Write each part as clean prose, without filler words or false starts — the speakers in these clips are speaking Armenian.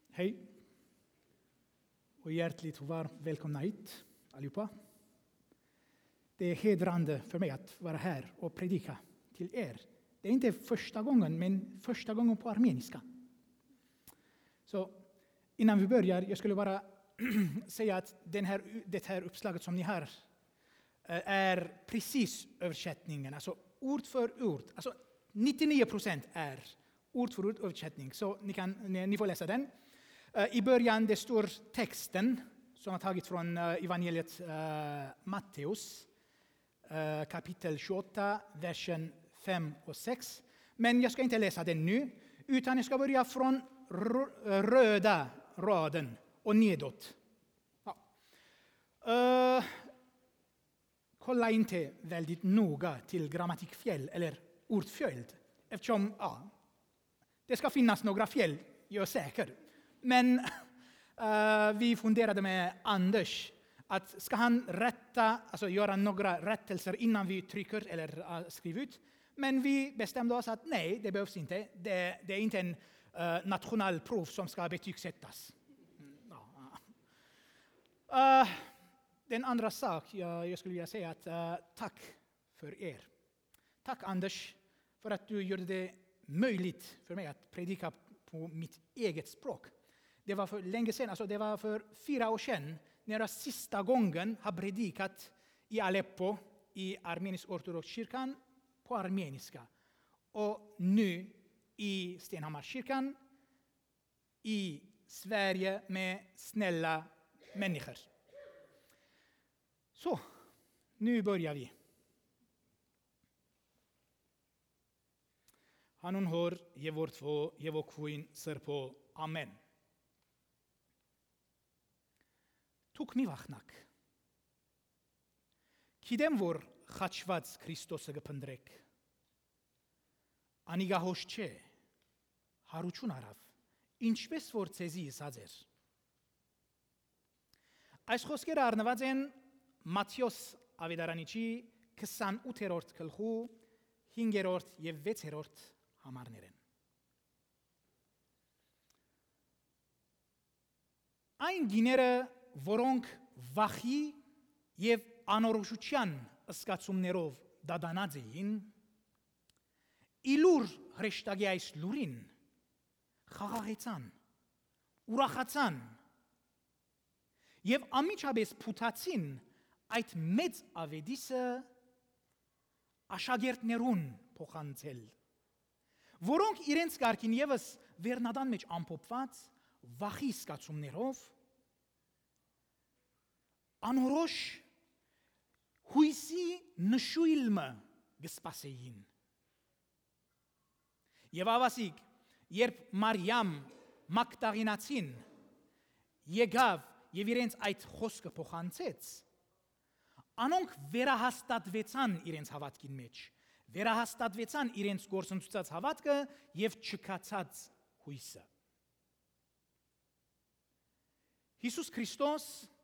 Hej och hjärtligt varmt välkomna hit allihopa. Det är hedrande för mig att vara här och predika till er. Det är inte första gången, men första gången på armeniska. Så innan vi börjar, jag skulle bara säga att det här uppslaget som ni har är precis översättningen, alltså ord för ord. Alltså 99% är ord för ord översättning, så ni får läsa den. I början det står texten som har tagit från evangeliet Matteus, kapitel 28, versen 5 och 6. Men jag ska inte läsa den nu, utan jag ska börja från röda raden och nedåt. Ja. Kolla inte väldigt noga till grammatikfel eller ordföljd, eftersom det ska finnas några fel, jag är säker. Men vi funderade med Anders att ska han göra några rättelser innan vi trycker eller skriver ut. Men vi bestämde oss att nej, det behövs inte. Det är inte en nationalprov som ska betygsättas. Den andra sak jag skulle vilja säga att tack för er. Tack Anders för att du gjorde det möjligt för mig att predika på mitt eget språk. Det var för länge sedan, alltså det var för 4 år sedan när jag sista gången har predikat i Aleppo i armenisk-ortodox kyrkan på armeniska. Och nu i Stenhammarskyrkan i Sverige med snälla människor. Så, nu börjar vi. Hanun hör, ge vårt två, ge vår kvin, ser på. Amen. Tuk mi vachnak. Kidem vor khachvats Christos gepndrek. Aniga hoshche. Haruchun arav. Ինչպես որ ցեզի ասածեր։ Այս խոսքերը առնված են Մատթեոս Ավետարանիչի 28-րդ գլխու 5-րդ եւ 6-րդ համարներեն։ Այն գիները, որոնք վախի եւ անորոշության զգացումներով դադանած էին, իլուր հրեշտակի այս լուրին խաղաղեցան, ուրախացան եւ ամիջապես փութացին այդ մեծ ավետիսը աշակերտներուն փոխանցել, որոնք իրենց կարգին եւս վերնադան մեջ ամփոփված վախի զգացումներով անորոշ հույսի նշույլը գսպասեին։ Եվ ավասիկ, երբ Մարիամ Մագդաղինացին եկավ եւ իրենց այդ խոսքը փոխանցեց, անոնք վերահաստատվեցան իրենց հավատքին մեջ, վերահաստատվեցան իրենց գործընթացած հավատքը եւ չքացած հույսը։ Հիսուս Քրիստոս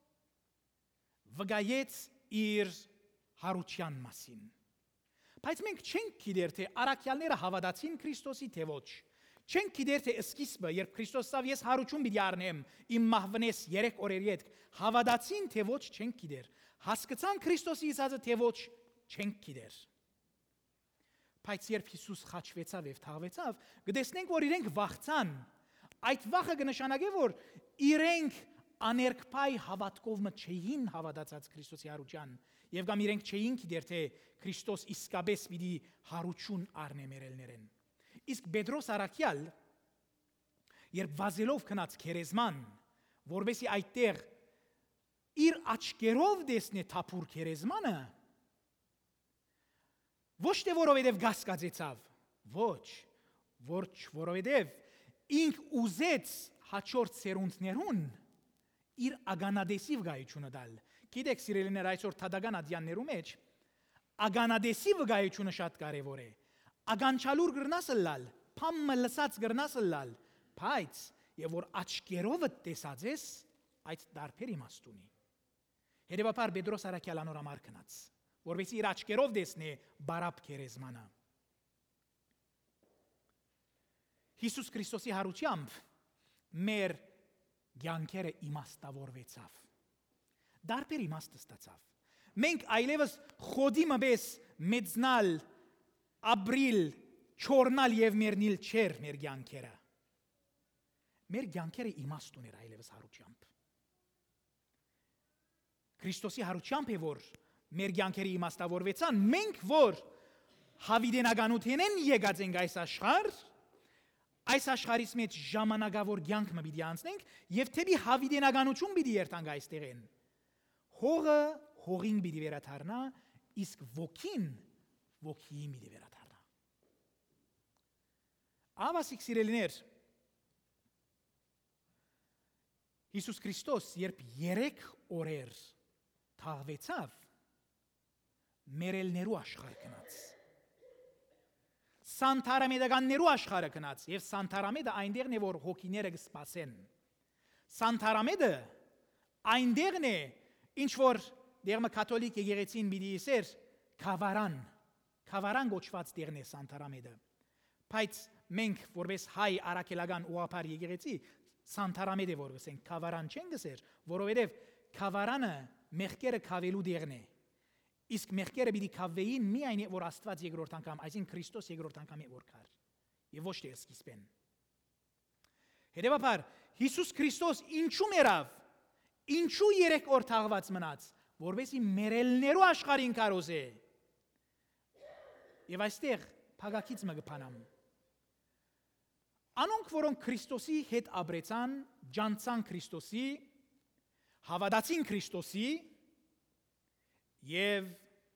վկայեց իր հարության մասին։ Բայց մենք չենք գիտեր թե առաքյալները հավատացին Քրիստոսի թե ոչ։ Չենք գիտեր թե սկիզբը, երբ Քրիստոս ասավ ես հարություն պիտի առնեմ իմ մահվնես 3 օրերի հետ, հավատացին թե ոչ չենք գիտեր։ Հասկացան Քրիստոսի ասածը թե ոչ չենք գիտեր։ Բայց երբ Հիսուս խաչվեցավ եւ թաղվեցավ, կտեսնենք որ իրենք վախցան։ Այդ վախը կնշանակե որ իրենք աներկպայ հավատքով չէին հավատացած Քրիստոսի հարության եւ կամ իրենք չէին գիտեր թե Քրիստոս իսկապես պիտի հարություն առնե մերելներեն։ Իսկ Պետրոս առաքյալ երբ վազելով քնած քերեզման, որովհետեւ այդտեղ իր աչքերով տեսնե թափուր քերեզմանը, ոչ թե որովհետեւ գասկածեցավ, որովհետեւ ինք ուզեց հաջորդ սերունդներուն իր ագանադեսիվ գայությունը դալ։ Գիտեք սիրելիներ, այսօր թադական ադյաններու մեջ ագանադեսիվ գայությունը շատ կարևոր է։ Ագանչալուր գրնաս լալ, փամը լսած գրնաս լալ, բայց եւ որ աչքերով տեսած ես, այդ դարբեր իմաստ ունի։ Հետևաբար Պետրոս առաքյալը նորամար քնած, որովհետեւ իր աչքերով տեսնե բարապ քերեզմանը։ Հիսուս Քրիստոսի հարությամբ մեր կյանքերը իմաստավորվեցավ։ Դարբեր իմաստ ստացավ։ Մենք այլևս խոդի մպես մեծնալ, ապրիլ, չորնալ եւ մեռնիլ չեր մեր կյանքերը։ Մեր կյանքերը իմաստ ուներ այլևս հարությամբ։ Քրիստոսի հարությամբ է որ մեր կյանքերը իմաստավորվեցան, մենք որ հավիտենականութենեն եկած ենք այս աշխարհից մեջ ժամանակավոր կյանք մը պիտի անցնենք եւ թեպի հավիտենականություն պիտի երթանք այստեղեն։ Հողը հողին պիտի վերադառնա, իսկ ոգին ոգիին պիտի վերադառնա։ Ավասիկ սիրելիներ, Հիսուս Քրիստոս երբ 3 օրեր թաղվեցավ, մերելներու աշխարհ գնաց։ Սանթարամեդականներու աշխարհը գնաց եւ Սանթարամեդը այնտեղն է որ հոգիները կսպասեն։ Սանթարամեդը այնտեղն է ինչ որ դերմը կաթոլիկ եկեղեցին պիտի իսեր Քավարան գոչված դերն է Սանթարամեդը։ Բայց մենք որպես հայ արաքելական ուղղափառ եկեղեցի Սանթարամեդ է որ գսենք Քավարան չեն գսեր, որովհետեւ Քավարանը մեղքերը քավելու դերն է։ Իսկ մեղքերը պիտի քավվեին միայն որ Աստված երկրորդ անգամ, այսինքն Քրիստոս երկրորդ անգամ է որ կար։ Եվ ոչ թե սկիզբեն։ Հետևաբար Հիսուս Քրիստոս ինչու մեռավ, ինչու 3 օր թաղված մնաց, որովհետեւ մերելներու աշխարհին կարոզե։ Եվ այստեղ փագակից մը գփանամ։ Անոնք որոնք Քրիստոսի հետ ապրեցան, ջանցան Քրիստոսի, հավատացին Քրիստոսի եւ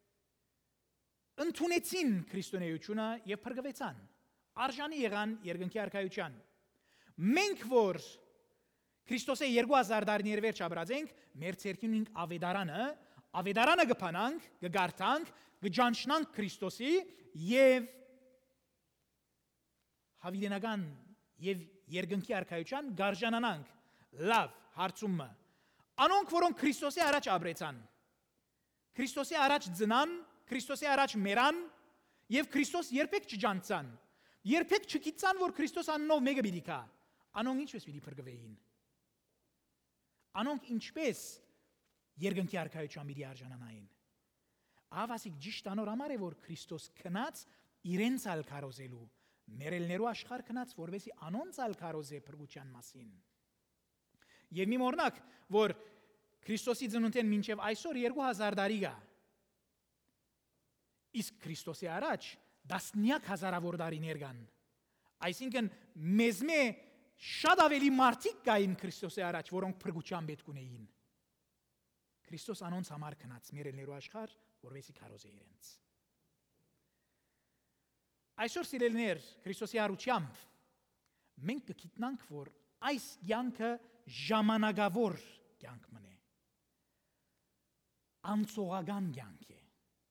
ընդունեցին քրիստոնեությունը եւ փրկվեցան, արժանի եղան երկնքի արքայության։ Մենք որ Քրիստոսի 2000 տարիներ վերջ ապրածենք, մեր ցերկին ենք ավետարանը կփանանք, կգարտանք, կջանչնանք Քրիստոսի եւ հավիտենական եւ երկնքի արքայության գարժանանանք։ Լավ, հարցումը։ Անոնք որոնք Քրիստոսի առաջ ապրեցան, Քրիստոսի առաջ ծնան, Քրիստոսի առաջ մեռան եւ Քրիստոս երբեք չջանցան։ Երբեք չգիտան որ Քրիստոս աննով մեկը պիտի գա։ Անոնք ինչպես պիտի փրկվեին։ Անոնք ինչպես երկնքի արքայության պիտի արժանանային։ Ավասիկ ճիշտ անոր համար է որ Քրիստոս քնած իրենց ալ կարոզելու, մերելներու աշխարհ քնած որովհետեւ անոնց ալ կարոզե փրկության մասին։ Եվ մի մորնակ որ Քրիստոսի ծնունդեն մինչև այսօր 2000 տարի գա։ Իսկ Քրիստոսի առաջ դասնյակ հազարավոր տարիներ կան։ Այսինքն մեզ մե շատ ավելի մարդիկ կային Քրիստոսի առաջ, որոնք փրկության պետք ունեին։ Քրիստոս անոնց համար քնած մերելներու աշխարհ, որովհետեւ կարոզե իրենց։ Այսօր սիրելիներ, Քրիստոսի առությամբ մենք կգիտնանք, որ այս կյանքը ժամանակավոր կյանք մնե։ Անցողական կյանք է։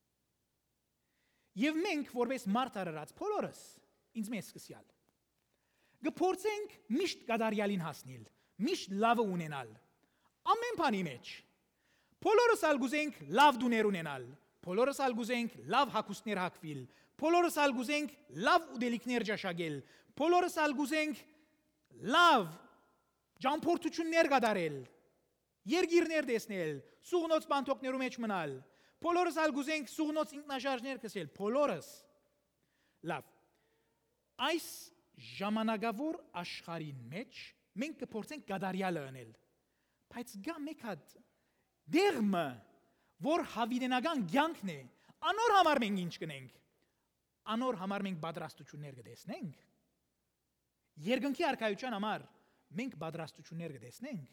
Եվ մենք որպես մարդ արարած բոլորս ինձ մեզ սկսյալ կփորձենք միշտ կատարյալին հասնել, միշտ լավը ունենալ։ Ամեն բանի մեջ բոլորս ալ գուզենք լավ դուներ ունենալ, բոլորս ալ գուզենք լավ հագուստներ հագվել, բոլորս ալ գուզենք լավ ուտելիքներ ճաշակել, բոլորս ալ գուզենք լավ ճամփորդություններ կատարել, երգիրներ տեսնել, սուղնոց բանտոկներու մեջ մնալ, բոլորս ալ գուզենք սուղնոց ինքնաշարժներ կսել, բոլորս։ Լավ, այս ժամանակավոր աշխարհին մեջ մենք կփորձենք կատարյալը անել, բայց գա մեկ հատ դերմը, որ հավիտենական կյանքն է, անոր համար մենք ինչ կնենք, անոր համար մենք պատրաստություններ կտեսնենք, երկնքի արքայության համար մենք պատրաստություններ կտեսնենք։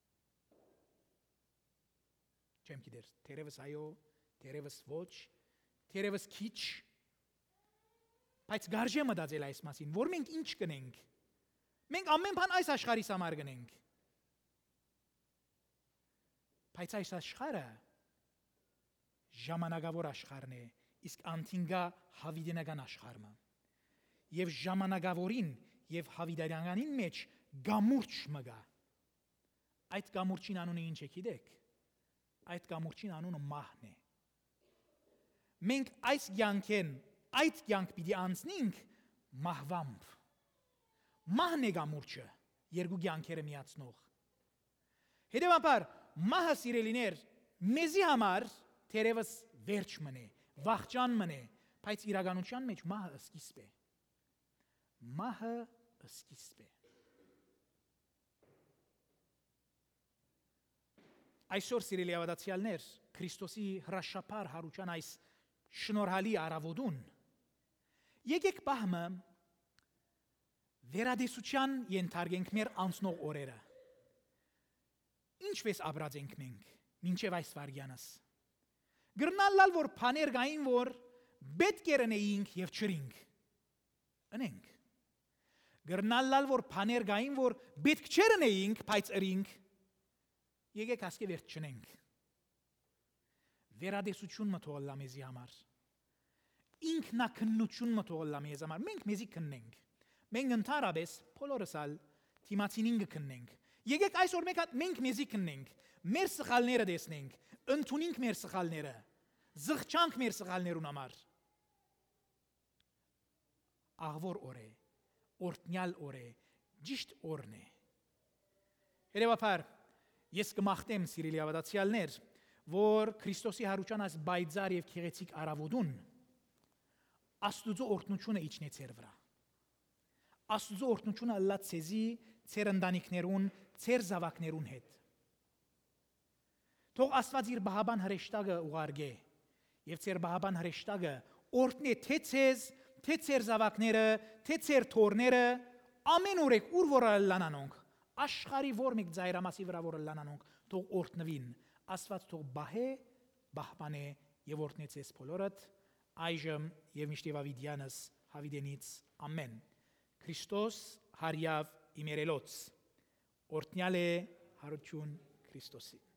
Չեմ գիտեր, թերևս այո, թերևս ոչ, թերևս քիչ, բայց գարժե մտածել այս մասին, որ մենք ինչ կնենք։ Մենք ամեն բան այս աշխարհիս համար կնենք։ Բայց այս աշխարհը ժամանակավոր աշխարհն է, իսկ անտինգա հավիտենական աշխարհը։ Եվ ժամանակավորին եւ հավիտենականին մեջ գամուրջ մգա։ Այդ գամուրջին անունը ինչ է գիտեք։ Այդ գամուրջին անունը մահն է։ Մենք այս կյանքեն այդ կյանք պիտի անցնենք մահվամբ։ Մահն է գամուրջը, երկու կյանքերը միացնող։ Հետևաբար, մահը սիրելիներ, մեզի համար թերևս վերջ մնե, վախճան մնե, բայց իրականության մեջ մահը սկիզբ է։ Մահը սկիզբ է։ Այսօր սիրելի ավադացյալներ, Քրիստոսի հրաշափար հարության այս շնորհալի առավոտուն եկեք բահմը վերադեսության ենթարկենք մեր անցնող օրերը։ Ինչպես ապրած ենք մենք մինչև այս վարյանս։ Գրնալալ որ բաներ կային, որ պետք է ունեինք եւ չրինք։ Ընենք։ Գրնալալ որ բաներ կային, որ պետք չունեինք, բայց ըրինք։ Եկեք ասկե վերջ չնենք։ Վերադեսություն մտողլա մեզի համար։ Ինքնակնություն մտողլա մեզ համար։ Մենք մեզի քննենք։ Մենք ընդհանրապես բոլորս ալ թիմացինին կքննենք։ Եկեք այսօր մենք մեզի քննենք։ Մեր սխալները տեսնենք, ընդունենք մեր սխալները, զղջանք մեր սխալներուն համար։ Աղվոր օր է, օրտնյալ օր է, ճիշտ օրն է։ Հետևաբար ես կմաղթեմ սիրելի ավադացյալներ, որ Քրիստոսի հարության այս բայձար եւ քեղեցիկ առավոտուն Աստուծո օրհնությունը իջնե ձեր վրա։ Աստուծո օրհնությունը ըլլա ցեզի, ձեր ընտանիքներուն, ձեր զավակներուն հետ։ Թող Աստված իր բահաբան հրեշտակը ուղարկե եւ ձեր բահաբան հրեշտակը օրհնե թե ցեզ, թե ձեր զավակները, թե ձեր թորները, ամեն օրեք ուր որ լանանոնք, աշխարի որ մեկ ծայրամասի վրա որ լանանոնք, թող օրհնվին։ Աստված թող բահե, բահբանե եւ օրհնե ձեզ բոլորդ, այժմ եւ միշտ ավիդյանս հավիդենից ամեն։ Քրիստոս հարյավ իմերելոց, օրհնյալ է հարություն Քրիստոսի։